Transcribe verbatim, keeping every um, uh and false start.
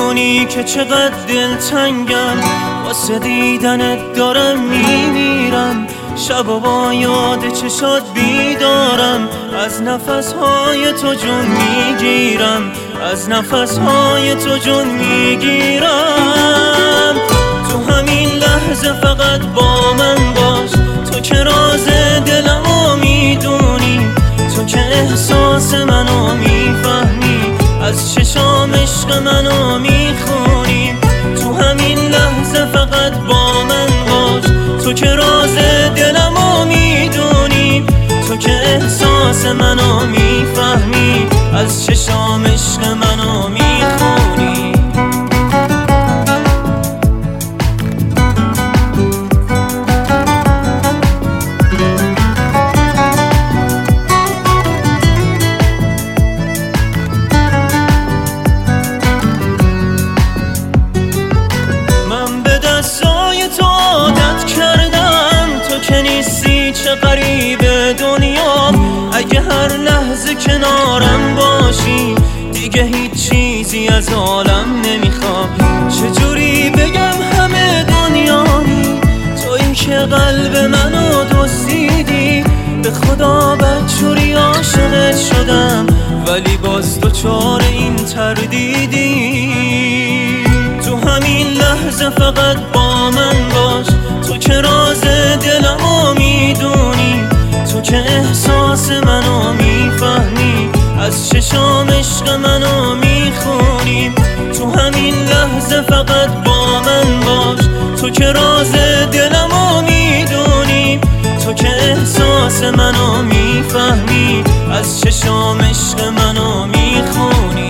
میدونی که چقدر دلتنگم، واسه دیدنت دارم میمیرم. شب با یاد چشات بیدارم، از نفسهای تو جون میگیرم، از نفسهای تو جون میگیرم. تو همین لحظه فقط با من باش، تو که راز دلمو میدونی، تو که احساس منو میفهمی، از چشام عشق منو میخونی. تو همین لحظه فقط با من باش، تو که راز دلمو میدونی، تو که احساس منو میفهمی، از چشام عشق منو میخونی. چه غریبه دنیا، اگه هر لحظه کنارم باشی دیگه هیچ چیزی از عالم نمیخوام. چجوری بگم همه دنیایی، تویی که قلب منو دزدیدی. به خدا بدجوری عاشقت شدم، ولی باز دوچار این تردیدی. تو همین لحظه فقط با من باش، تو که راز دلمو میدونی، تو که احساس منو میفهمی، از چشام عشق منو میخونی. تو همین لحظه فقط با من باش، تو که راز دلمو میدونی، تو که احساس منو میفهمی، از چشام عشق منو میخونی.